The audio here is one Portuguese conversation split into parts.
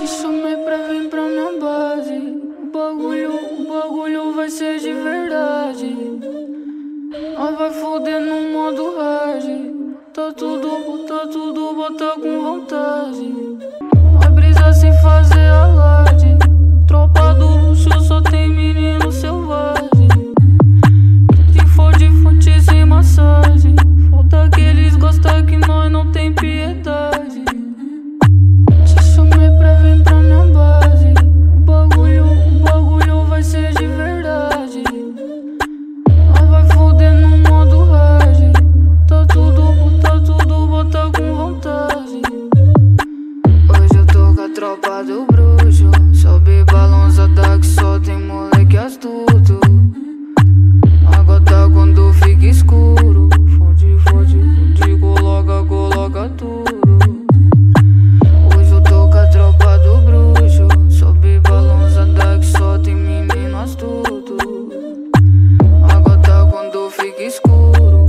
Te chamei pra vir pra minha base. O bagulho vai ser de verdade. Nós vai foder no modo hard. Tá tudo, bota com vontade. Vai brisar sem fazer alarde. Tropa do luxo só tem menino selvagem. Se for de fonte sem massagem, falta que eles gostam que nós não tem piedade. Te chamei pra vir pra minha base. O bagulho vai ser de verdade. Nós vai foder no modo hard. Tá tudo, bota com vontade. Hoje eu tô com a tropa do bruxo. Sobe balançada que só tem moleque astuto. Agora quando fica escuro, fode, coloca tudo. Hoje eu tô com a tropa do bruxo. Sobe balançada que só tem menino astuto. Agora quando fica escuro,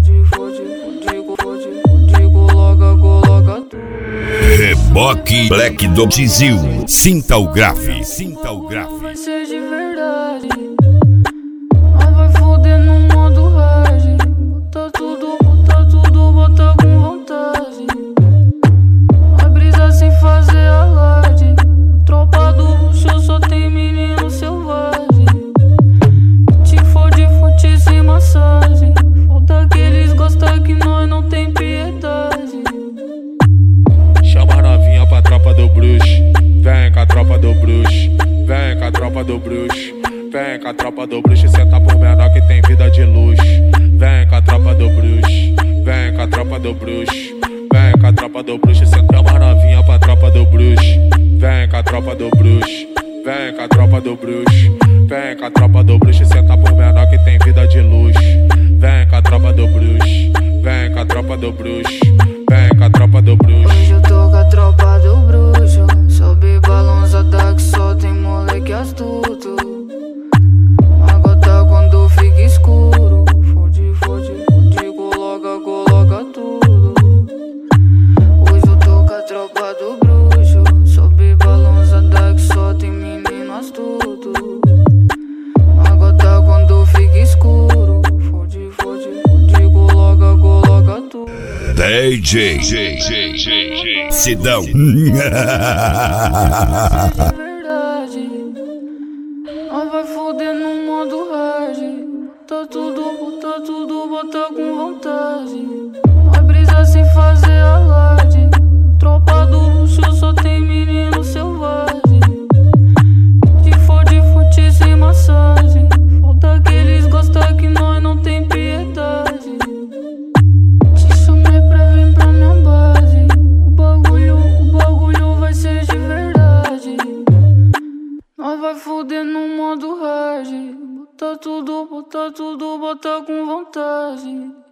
fode, coloca tudo. Reboque Black do Tizil. Sinta o grave. Vai ser de verdade. Nós vai foder no modo hard. Tá tudo, bota com vontade. Vai brisar sem fazer alarde. Tropa do luxo só tem menino selvagem. Te fode sem massagem. Falta que eles gostam que nós não tem piedade. Chama a novinha pra tropa do bruxo. Vem com a tropa do bruxo. Vem com a tropa do bruxo. Vem com a tropa do bruxo. Senta por menor que tem vida de luxo. Vem com a tropa do bruxo. Vem com a tropa do bruxo. Vem com a tropa do bruxo. Senta uma novinha pra tropa do bruxo. Vem com a tropa do bruxo. Vem com a tropa do bruxo. Vem com a tropa do bruxo. Senta por menor que tem vida de luxo. Vem com a tropa do bruxo. Vem com a tropa do bruxo. Vem com a tropa do bruxo. Hoje eu tô com a tropa do bruxo. Sobe balançada que só tem moleque astuto. Agora quando fica escuro, fode, coloca tudo. Hoje eu tô com a tropa do bruxo. Sobe balançada que só tem menino astuto. Agora quando fica escuro, fode, coloca tudo. DJ Sidão. Verdade. Nós vai foder no modo hard. Tá tudo, bota com vontade. Vai brisar sem fazer alarde. Tropa do luxo só tem menino selvagem. Se for de fonte sem massagem, falta que eles gostam que nós não tem piedade. Te chamei pra vir pra minha base. O bagulho vai ser de verdade. Nós vai foder no modo hard. Bota tudo, bota com vontade.